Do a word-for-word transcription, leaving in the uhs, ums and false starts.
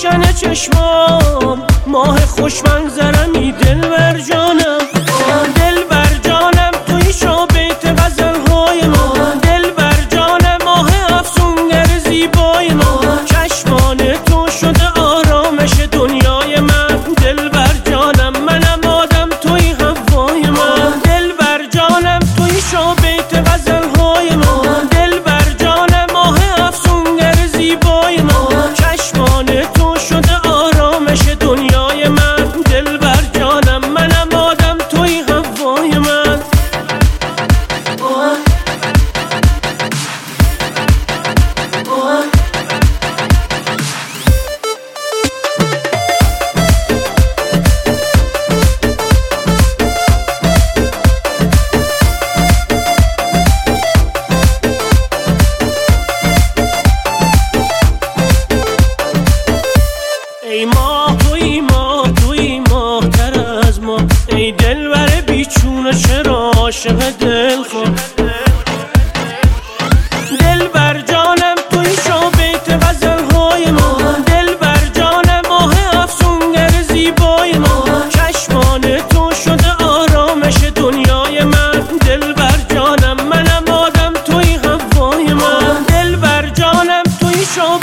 روشن چشمام، ماه خوش منظرمی دلبر جانم، دلبر جانم توی شو بیت غزلهای ما، دلبر جانم ماه افسونگر زیبای ما، چشمان تو شده آرامش دنیای من، دلبر جانم منم آدم توی هوای من، دلبر جانم توی شو بیت غزلهای ما، دلبر جانم ماه افسونگر زیبای ما، چشمان تو شده آرامش دنیای من، دلبر جانم منم آدم توی هوای من. ای ماه توی ماه توی ماه تر از ما، ای دلبر بیچونه چرا عاشق دل خود، دلبر جانم توی شو بیت غزلهای ما، دلبر جانم ماه افسونگر زیبای ما، چشمان تو شده آرامش دنیای من، دلبر جانم منم آدم توی هوای من، دلبر جانم توی شو